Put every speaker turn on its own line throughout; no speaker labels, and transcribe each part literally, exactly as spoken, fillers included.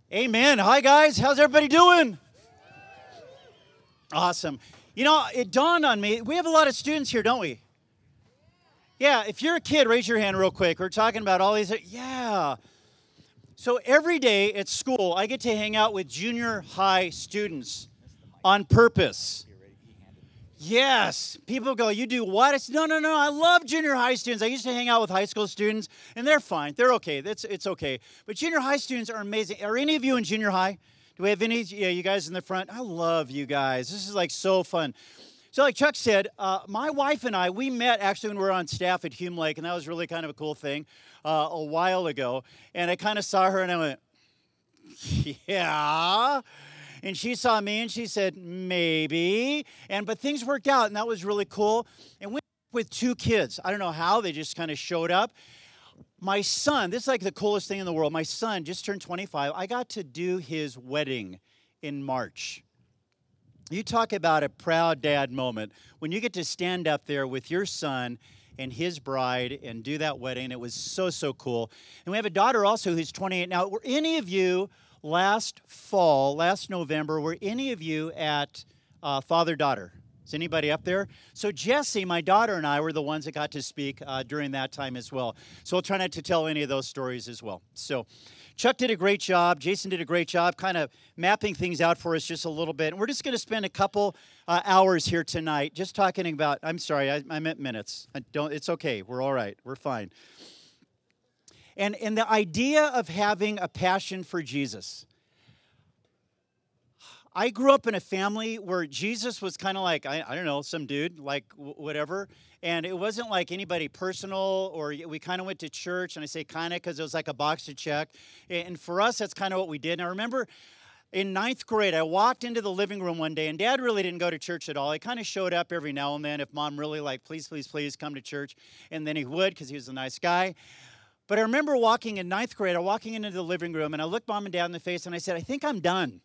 Amen. Hi, guys. How's everybody doing? Awesome. You know, it dawned on me, we have a lot of students here, don't we? Yeah, if you're a kid, raise your hand real quick. We're talking about all these. Yeah. So every day at school, I get to hang out with junior high students on purpose. Yes. People go, you do what? It's, no, no, no. I love junior high students. I used to hang out with high school students, and they're fine. They're okay. It's, it's okay. But junior high students are amazing. Are any of you in junior high? Do we have any? Yeah, you guys in the front? I love you guys. This is like so fun. So like Chuck said, uh, my wife and I, we met actually when we were on staff at Hume Lake, and that was really kind of a cool thing uh, a while ago. And I kind of saw her, and I went, yeah. And she saw me, and she said, maybe. And but things worked out, and that was really cool. And we with two kids. I don't know how. They just kind of showed up. My son, this is like the coolest thing in the world. My son just turned twenty-five. I got to do his wedding in March. You talk about a proud dad moment when you get to stand up there with your son and his bride and do that wedding. It was so, so cool. And we have a daughter also who's twenty-eight. Now, were any of you last fall, last November, were any of you at uh, father-daughter? Is anybody up there? So Jessie, my daughter, and I were the ones that got to speak uh, during that time as well. So I'll try not to tell any of those stories as well. So Chuck did a great job. Jason did a great job kind of mapping things out for us just a little bit. And we're just going to spend a couple uh, hours here tonight just talking about, I'm sorry, I, I meant minutes. I don't. It's okay. We're all right. We're fine. And, and the idea of having a passion for Jesus. I grew up in a family where Jesus was kind of like, I, I don't know, some dude, like w- whatever. And it wasn't like anybody personal, or we kind of went to church, and I say kind of because it was like a box to check. And for us, that's kind of what we did. And I remember in ninth grade, I walked into the living room one day, and Dad really didn't go to church at all. He kind of showed up every now and then if Mom really like, please, please, please come to church. And then he would because he was a nice guy. But I remember walking in ninth grade, I walking into the living room, and I looked Mom and Dad in the face, and I said, I think I'm done.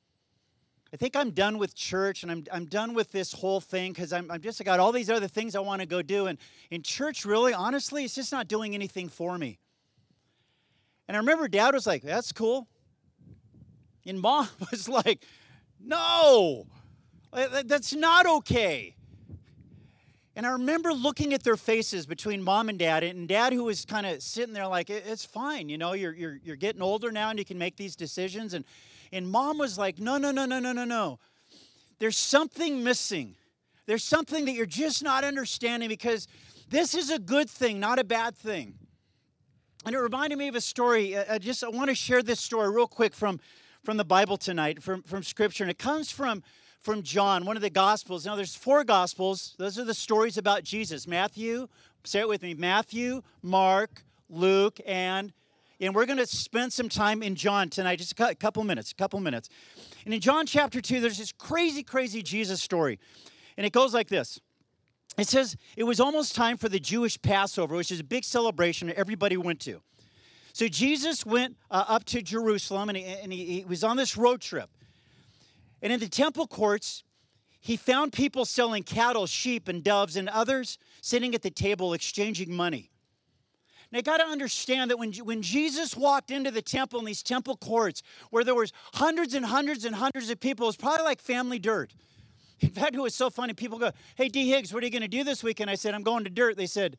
I think I'm done with church, and I'm I'm done with this whole thing because I'm I'm just I got all these other things I want to go do. And in church, really, honestly, it's just not doing anything for me. And I remember Dad was like, that's cool. And Mom was like, no, that's not okay. And I remember looking at their faces between Mom and Dad, and Dad who was kind of sitting there like, it's fine, you know, you're you're you're getting older now and you can make these decisions. And And Mom was like, no, no, no, no, no, no, no. There's something missing. There's something that you're just not understanding because this is a good thing, not a bad thing. And it reminded me of a story. I just I want to share this story real quick from, from the Bible tonight, from, from Scripture. And it comes from, from John, one of the Gospels. Now, there's four Gospels. Those are the stories about Jesus. Matthew, say it with me, Matthew, Mark, Luke, and And we're going to spend some time in John tonight, just a couple minutes, a couple minutes. And in John chapter two, there's this crazy, crazy Jesus story. And it goes like this. It says, it was almost time for the Jewish Passover, which is a big celebration that everybody went to. So Jesus went uh, up to Jerusalem, and, he, and he, he was on this road trip. And in the temple courts, he found people selling cattle, sheep, and doves, and others sitting at the table exchanging money. Now, you got to understand that when, when Jesus walked into the temple in these temple courts where there was hundreds and hundreds and hundreds of people, it was probably like family dirt. In fact, it was so funny. People go, hey, D. Higgs, what are you going to do this weekend? I said, I'm going to dirt. They said,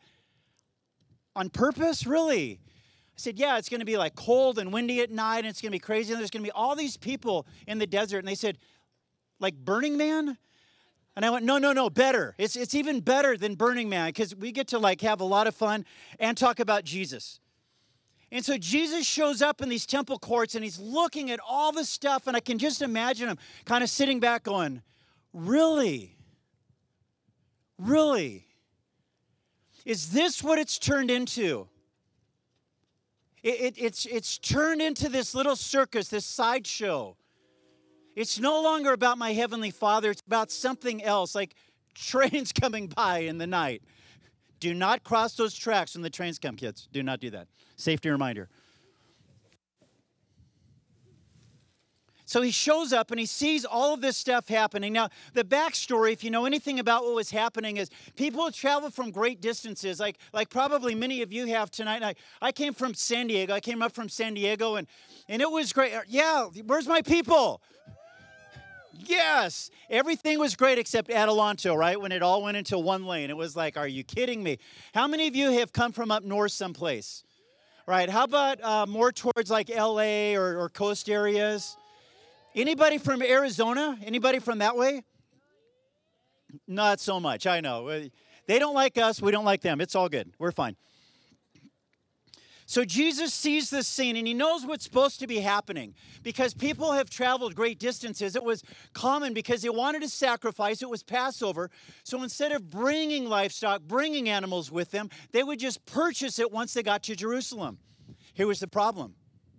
on purpose? Really? I said, yeah, it's going to be like cold and windy at night, and it's going to be crazy, and there's going to be all these people in the desert. And they said, like Burning Man? And I went, no, no, no, better. It's it's even better than Burning Man because we get to like have a lot of fun and talk about Jesus. And so Jesus shows up in these temple courts and he's looking at all this stuff, and I can just imagine him kind of sitting back going, really? Really? Is this what it's turned into? It, it, it's, it's turned into this little circus, this sideshow. It's no longer about my Heavenly Father. It's about something else, like trains coming by in the night. Do not cross those tracks when the trains come, kids. Do not do that. Safety reminder. So he shows up and he sees all of this stuff happening. Now, the backstory, if you know anything about what was happening, is people travel from great distances, like, like probably many of you have tonight. I, I came from San Diego. I came up from San Diego, and, and it was great. Yeah, where's my people? Yes, everything was great except Adelanto, right? When it all went into one lane. It was like, are you kidding me? How many of you have come from up north someplace? Right, how about uh, more towards like L A or, or coast areas? Anybody from Arizona? Anybody from that way? Not so much, I know. They don't like us, we don't like them. It's all good, we're fine. So Jesus sees this scene, and he knows what's supposed to be happening. Because people have traveled great distances, it was common because they wanted to sacrifice. It was Passover. So instead of bringing livestock, bringing animals with them, they would just purchase it once they got to Jerusalem. Here was the problem.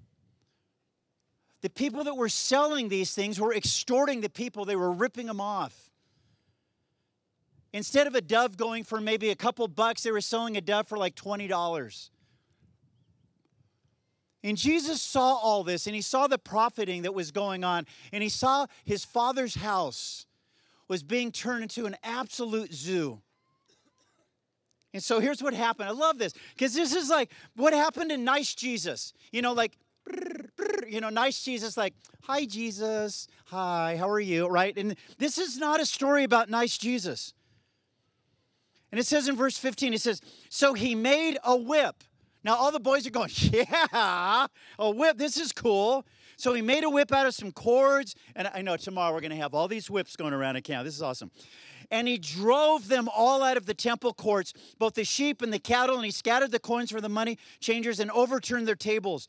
The people that were selling these things were extorting the people. They were ripping them off. Instead of a dove going for maybe a couple bucks, they were selling a dove for like twenty dollars. And Jesus saw all this, and he saw the profiting that was going on, and he saw his Father's house was being turned into an absolute zoo. And so here's what happened. I love this, because this is like what happened to nice Jesus. You know, like, you know, nice Jesus, like, hi, Jesus. Hi, how are you, right? And this is not a story about nice Jesus. And it says in verse fifteen, it says, so he made a whip. Now, all the boys are going, yeah, a whip, this is cool. So he made a whip out of some cords. And I know tomorrow we're going to have all these whips going around in camp. This is awesome. And he drove them all out of the temple courts, both the sheep and the cattle, and he scattered the coins for the money changers and overturned their tables.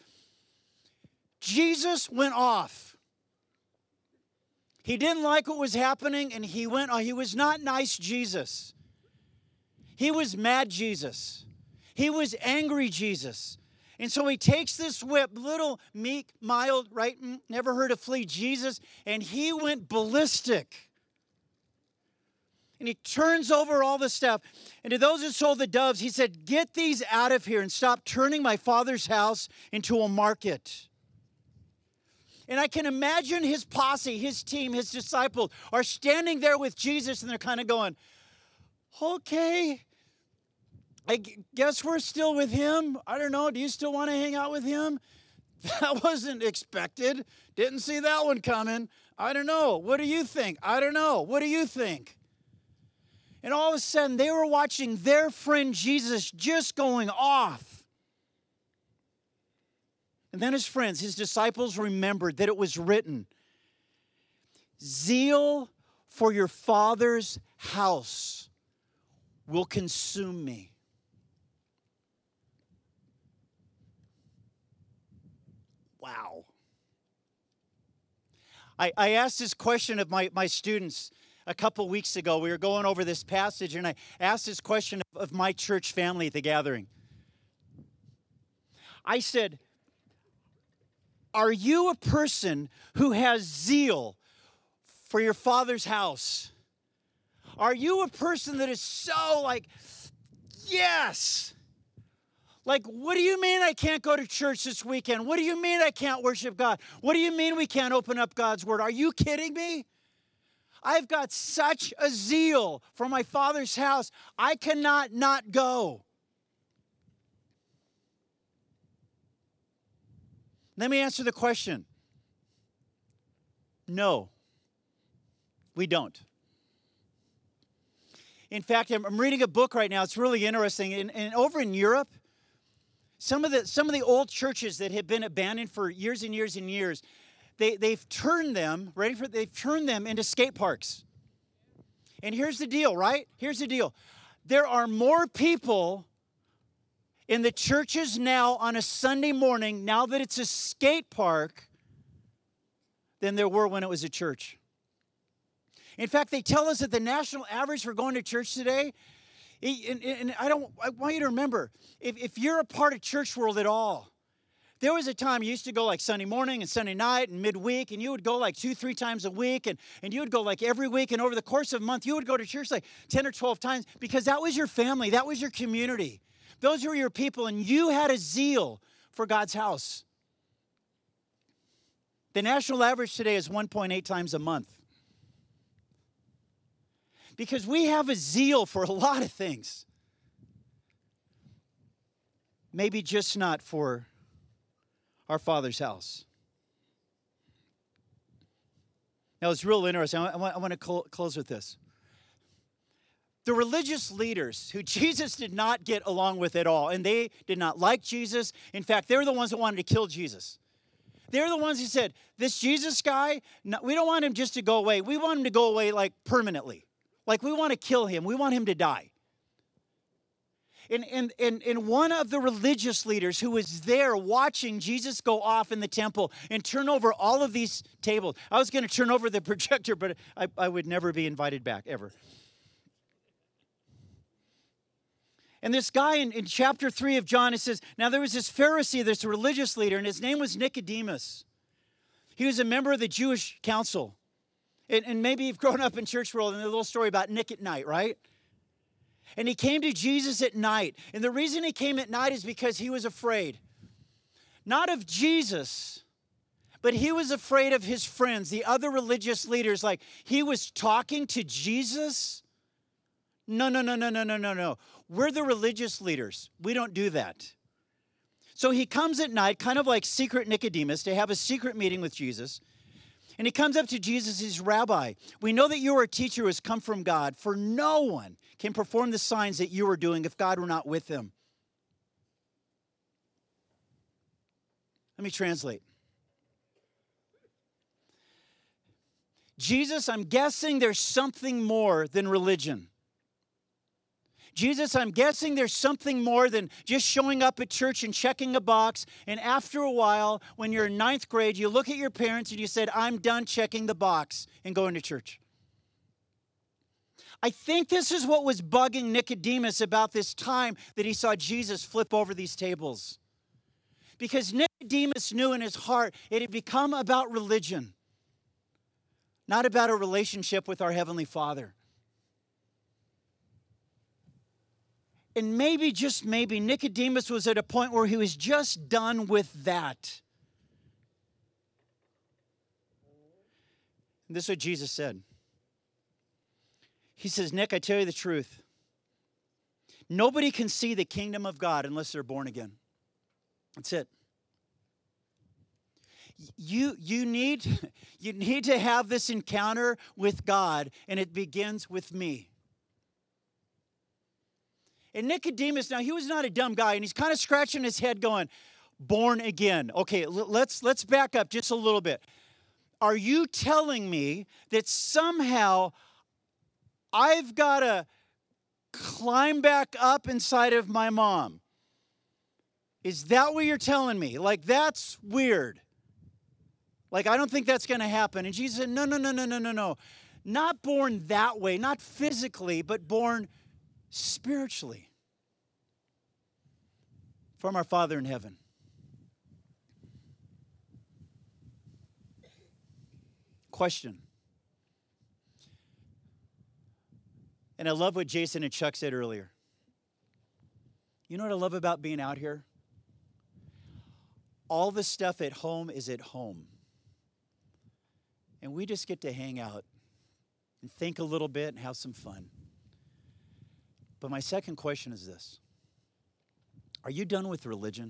Jesus went off. He didn't like what was happening, and he went off. He was not nice Jesus. He was mad Jesus. He was angry Jesus. And so he takes this whip, little, meek, mild, right, never heard a flea Jesus, and he went ballistic. And he turns over all the stuff. And to those who sold the doves, he said, get these out of here and stop turning my Father's house into a market. And I can imagine his posse, his team, his disciples are standing there with Jesus, and they're kind of going, okay, I guess we're still with him. I don't know. Do you still want to hang out with him? That wasn't expected. Didn't see that one coming. I don't know. What do you think? I don't know. What do you think? And all of a sudden, they were watching their friend Jesus just going off. And then his friends, his disciples, remembered that it was written, zeal for your Father's house will consume me. Wow. I, I asked this question of my, my students a couple weeks ago. We were going over this passage, and I asked this question of, of my church family at the gathering. I said, are you a person who has zeal for your Father's house? Are you a person that is so like, yes? Like, what do you mean I can't go to church this weekend? What do you mean I can't worship God? What do you mean we can't open up God's Word? Are you kidding me? I've got such a zeal for my Father's house, I cannot not go. Let me answer the question. No, we don't. In fact, I'm, I'm reading a book right now. It's really interesting. And, and over in Europe, some of the some of the old churches that have been abandoned for years and years and years, they, they've turned them, ready for they've turned them into skate parks. And here's the deal, right? Here's the deal. There are more people in the churches now on a Sunday morning, now that it's a skate park, than there were when it was a church. In fact, they tell us that the national average for going to church today, and, and I don't, I want you to remember, if, if you're a part of church world at all, there was a time you used to go like Sunday morning and Sunday night and midweek, and you would go like two, three times a week, and, and you would go like every week, and over the course of a month, you would go to church like ten or twelve times, because that was your family, that was your community. Those were your people, and you had a zeal for God's house. The national average today is one point eight times a month. Because we have a zeal for a lot of things. Maybe just not for our Father's house. Now, it's real interesting. I want, I want to cl- close with this. The religious leaders who Jesus did not get along with at all, and they did not like Jesus. In fact, they're the ones that wanted to kill Jesus. They're the ones who said, this Jesus guy, no, we don't want him just to go away. We want him to go away like permanently. Like we want to kill him. We want him to die. And, and, and, and one of the religious leaders who was there watching Jesus go off in the temple and turn over all of these tables. I was going to turn over the projector, but I, I would never be invited back, ever. And this guy in, in chapter three of John, it says, now there was this Pharisee, this religious leader, and his name was Nicodemus. He was a member of the Jewish council. And, and maybe you've grown up in church world and a little story about Nick at night, right? And he came to Jesus at night. And the reason he came at night is because he was afraid. Not of Jesus, but he was afraid of his friends, the other religious leaders. Like, he was talking to Jesus. No, no, no, no, no, no, no, no. We're the religious leaders. We don't do that. So he comes at night, kind of like secret Nicodemus, to have a secret meeting with Jesus. And he comes up to Jesus, his rabbi. We know that you are a teacher who has come from God, for no one can perform the signs that you are doing if God were not with him. Let me translate. Jesus, I'm guessing there's something more than religion. Jesus, I'm guessing there's something more than just showing up at church and checking a box. And after a while, when you're in ninth grade, you look at your parents and you said, I'm done checking the box and going to church. I think this is what was bugging Nicodemus about this time that he saw Jesus flip over these tables. Because Nicodemus knew in his heart it had become about religion, not about a relationship with our Heavenly Father. And maybe, just maybe, Nicodemus was at a point where he was just done with that. And this is what Jesus said. He says, Nick, I tell you the truth. Nobody can see the kingdom of God unless they're born again. That's it. You, you, need, you need to have this encounter with God, and it begins with me. And Nicodemus, now he was not a dumb guy, and he's kind of scratching his head going, born again. Okay, let's, let's back up just a little bit. Are you telling me that somehow I've got to climb back up inside of my mom? Is that what you're telling me? Like, that's weird. Like, I don't think that's going to happen. And Jesus said, no, no, no, no, no, no, no. Not born that way, not physically, but born spiritually from our Father in heaven. Question. And I love what Jason and Chuck said earlier. You know what I love about being out here? All the stuff at home is at home. And we just get to hang out and think a little bit and have some fun. But my second question is this. Are you done with religion?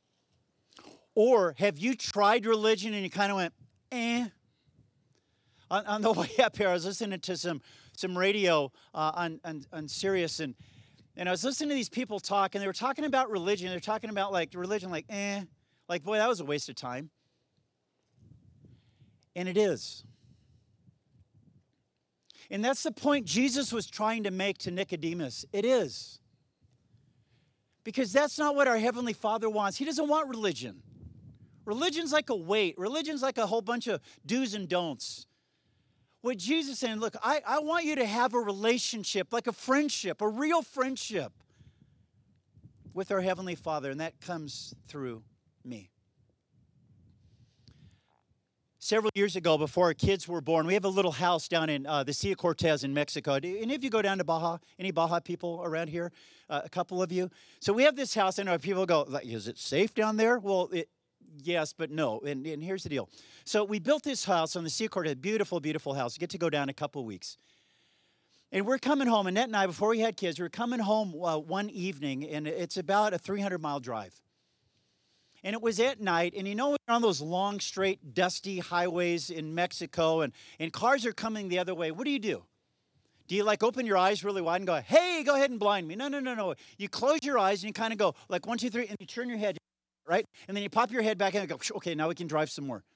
Or have you tried religion and you kind of went, eh? On, on the way up here, I was listening to some, some radio uh, on, on, on Sirius, and, and I was listening to these people talk, and they were talking about religion. They're talking about, like, religion, like, eh. Like, boy, that was a waste of time. And it is. And that's the point Jesus was trying to make to Nicodemus. It is. Because that's not what our Heavenly Father wants. He doesn't want religion. Religion's like a weight. Religion's like a whole bunch of do's and don'ts. What Jesus is saying, look, I, I want you to have a relationship, like a friendship, a real friendship with our Heavenly Father, and that comes through me. Several years ago, before our kids were born, we have a little house down in uh, the Sea of Cortez in Mexico. Do any of you go down to Baja? Any Baja people around here? Uh, a couple of you? So we have this house, and our people go, like, is it safe down there? Well, it, yes, but no. And, and here's the deal. So we built this house on the Seacourt, a beautiful, beautiful house. We get to go down a couple of weeks. And we're coming home, Annette and I, before we had kids, we were coming home uh, one evening, and it's about a three hundred mile drive. And it was at night, and you know, when you're on those long, straight, dusty highways in Mexico, and, and cars are coming the other way, what do you do? Do you, like, open your eyes really wide and go, hey, go ahead and blind me? No, no, no, no. You close your eyes, and you kind of go, like, one, two, three, and you turn your head, right? And then you pop your head back in and go, okay, now we can drive some more.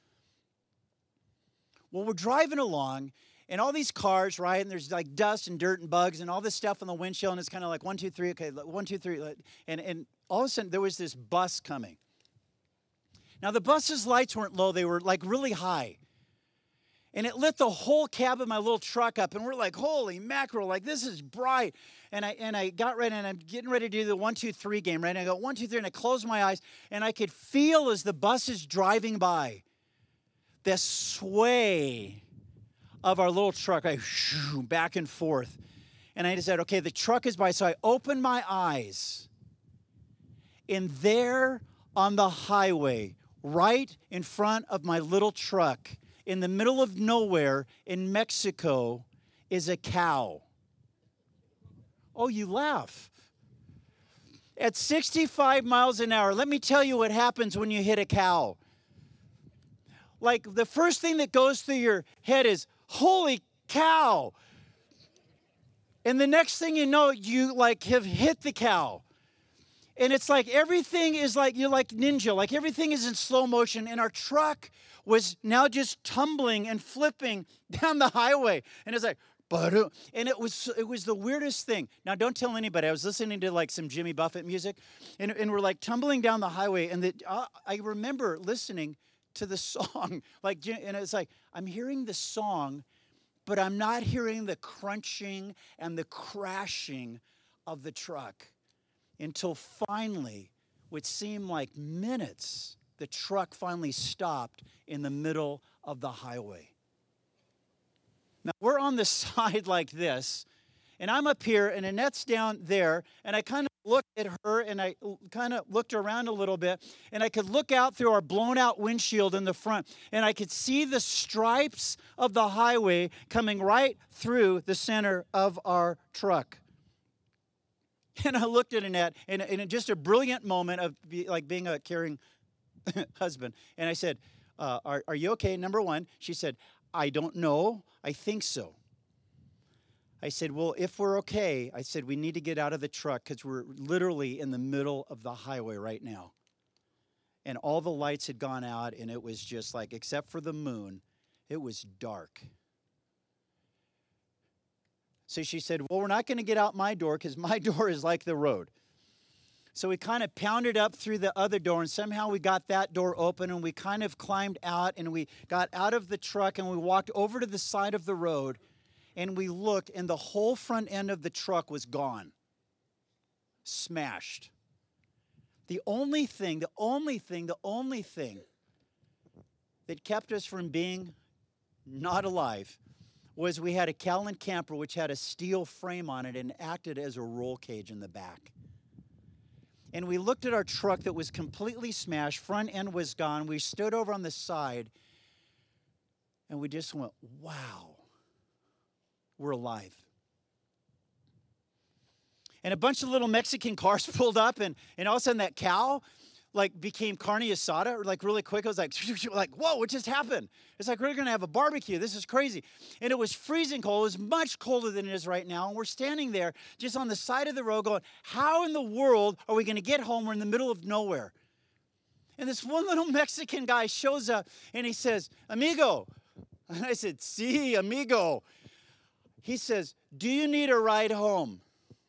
Well, we're driving along, and all these cars, right, and there's, like, dust and dirt and bugs and all this stuff on the windshield, and it's kind of like, one, two, three, okay, one, two, three. And, and all of a sudden, there was this bus coming. Now, the bus's lights weren't low. They were, like, really high. And it lit the whole cab of my little truck up. And we're like, holy mackerel, like, this is bright. And I and I got ready, and I'm getting ready to do the one, two, three game, right? And I go, one, two, three, and I close my eyes. And I could feel as the bus is driving by, this sway of our little truck, like, back and forth. And I just said, okay, the truck is by. So I opened my eyes. And there on the highway, right in front of my little truck, in the middle of nowhere in Mexico, is a cow. Oh, you laugh. At sixty-five miles an hour, let me tell you what happens when you hit a cow. Like, the first thing that goes through your head is, holy cow. And the next thing you know, you, like, have hit the cow. And it's like everything is like, you're like ninja, like everything is in slow motion. And our truck was now just tumbling and flipping down the highway. And it's like, and it was it was the weirdest thing. Now, don't tell anybody. I was listening to like some Jimmy Buffett music. And, and we're like tumbling down the highway. And the, uh, I remember listening to the song. like, And it's like, I'm hearing the song, but I'm not hearing the crunching and the crashing of the truck. Until finally, which seemed like minutes, the truck finally stopped in the middle of the highway. Now, we're on the side like this, and I'm up here, and Annette's down there, and I kind of looked at her, and I kind of looked around a little bit, and I could look out through our blown-out windshield in the front, and I could see the stripes of the highway coming right through the center of our truck. And I looked at Annette in, in just a brilliant moment of be, like being a caring husband. And I said, uh, are, are you okay? Number one, she said, I don't know. I think so. I said, well, if we're okay, I said, we need to get out of the truck because we're literally in the middle of the highway right now. And all the lights had gone out, and it was just like, except for the moon, it was dark. So she said, well, we're not going to get out my door because my door is like the road. So we kind of pounded up through the other door, and somehow we got that door open, and we kind of climbed out, and we got out of the truck, and we walked over to the side of the road, and we looked, and the whole front end of the truck was gone. Smashed. The only thing, the only thing, the only thing that kept us from being not alive was we had a Callan camper which had a steel frame on it and acted as a roll cage in the back. And we looked at our truck that was completely smashed, front end was gone. We stood over on the side, and we just went, wow, we're alive. And a bunch of little Mexican cars pulled up, and, and all of a sudden that cow like became carne asada, like really quick. I was like, like, whoa, what just happened? It's like, we're going to have a barbecue. This is crazy. And it was freezing cold. It was much colder than it is right now. And we're standing there just on the side of the road going, how in the world are we going to get home? We're in the middle of nowhere. And this one little Mexican guy shows up and he says, amigo. And I said, sí, amigo. He says, do you need a ride home?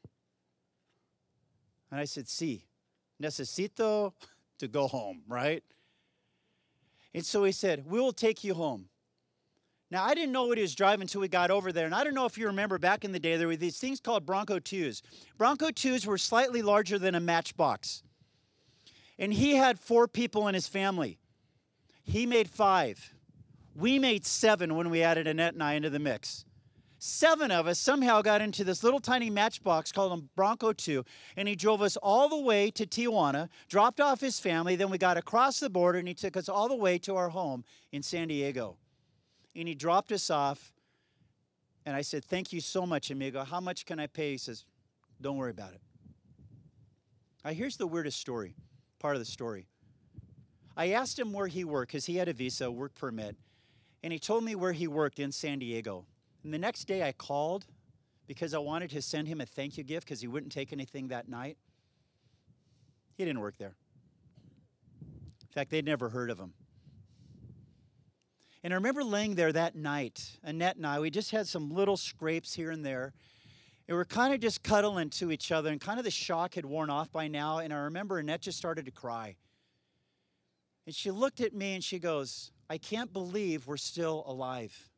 And I said, sí, necesito to go home, right? And so he said, we will take you home. Now, I didn't know what he was driving until we got over there. And I don't know if you remember back in the day, there were these things called Bronco twos. Bronco twos were slightly larger than a Matchbox. And he had four people in his family. He made five. We made seven when we added Annette and I into the mix. seven of us somehow got into this little tiny matchbox called a Bronco two, and he drove us all the way to Tijuana, dropped off his family, then we got across the border, and he took us all the way to our home in San Diego. And he dropped us off, and I said, thank you so much, amigo. How much can I pay? He says, don't worry about it. Now, here's the weirdest story, part of the story. I asked him where he worked, because he had a visa, work permit, and he told me where he worked in San Diego. And the next day I called because I wanted to send him a thank you gift because he wouldn't take anything that night. He didn't work there. In fact, they'd never heard of him. And I remember laying there that night, Annette and I, we just had some little scrapes here and there. And we're kind of just cuddling to each other, and kind of the shock had worn off by now. And I remember Annette just started to cry. And she looked at me and she goes, I can't believe we're still alive.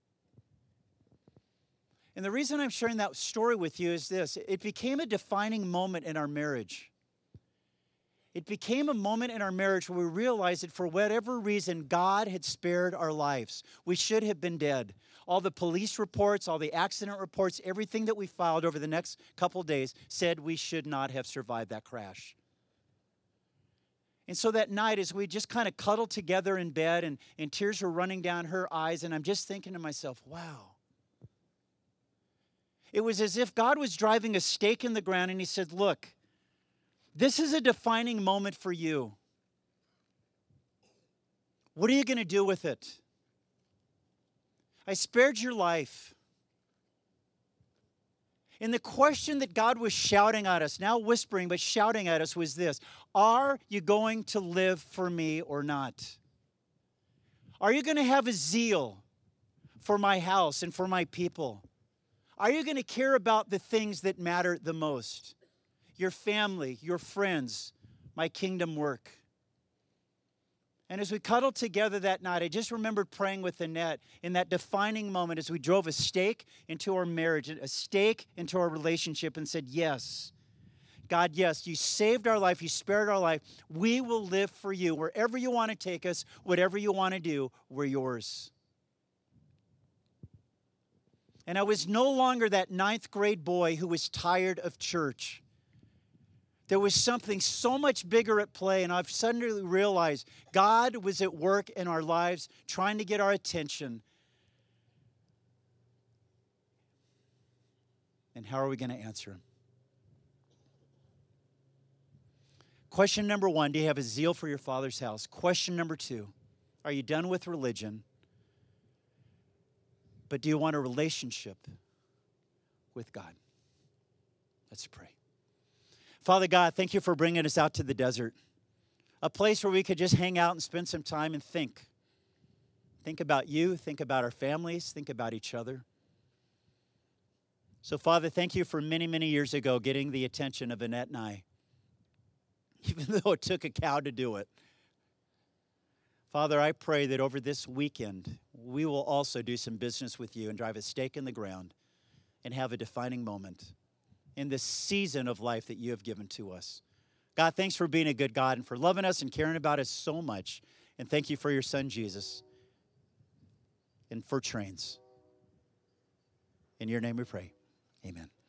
And the reason I'm sharing that story with you is this. It became a defining moment in our marriage. It became a moment in our marriage where we realized that for whatever reason, God had spared our lives. We should have been dead. All the police reports, all the accident reports, everything that we filed over the next couple days said we should not have survived that crash. And so that night, as we just kind of cuddled together in bed, and, and tears were running down her eyes, and I'm just thinking to myself, wow. It was as if God was driving a stake in the ground, and he said, look, this is a defining moment for you. What are you going to do with it? I spared your life. And the question that God was shouting at us, now whispering, but shouting at us, was this: are you going to live for me or not? Are you going to have a zeal for my house and for my people? Are you going to care about the things that matter the most? Your family, your friends, my kingdom work. And as we cuddled together that night, I just remembered praying with Annette in that defining moment as we drove a stake into our marriage, a stake into our relationship, and said, yes, God, yes, you saved our life, you spared our life. We will live for you. Wherever you want to take us, whatever you want to do, we're yours. And I was no longer that ninth grade boy who was tired of church. There was something so much bigger at play, and I've suddenly realized God was at work in our lives trying to get our attention. And how are we going to answer him? Question number one, do you have a zeal for your Father's house? Question number two, are you done with religion? But do you want a relationship with God? Let's pray. Father God, thank you for bringing us out to the desert, a place where we could just hang out and spend some time and think. Think about you, think about our families, think about each other. So, Father, thank you for many, many years ago getting the attention of Annette and I, even though it took a cow to do it. Father, I pray that over this weekend, we will also do some business with you and drive a stake in the ground and have a defining moment in this season of life that you have given to us. God, thanks for being a good God and for loving us and caring about us so much. And thank you for your son, Jesus, and for trains. In your name we pray. Amen.